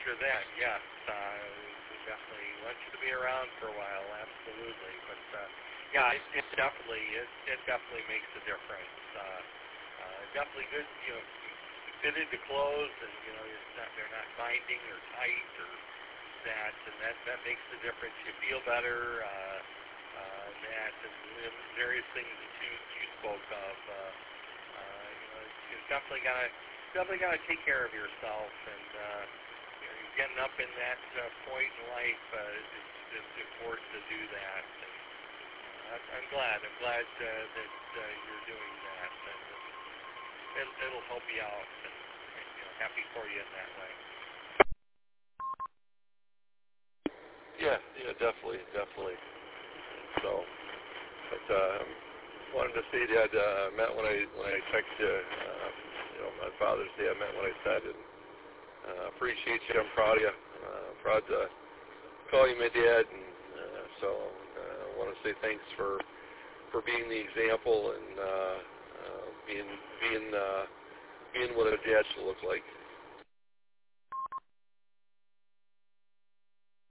Roger that. Yes, we definitely want you to be around for a while. Absolutely, but yeah, it definitely makes a difference. Definitely good, fit into clothes, and they're not binding or tight or that makes the difference. You feel better. And various things that you spoke of. You've definitely got to take care of yourself, and you're getting up in that point in life. It's important to do that. And I'm glad that you're doing that. And it'll help you out, and happy for you in that way. Yeah, definitely. So, but wanted to see that meant when I texted you, on Father's Day, I meant what I said, and appreciate you. I'm proud of you. Proud to call you my dad, and so I want to say thanks for being the example and being what a dad should look like.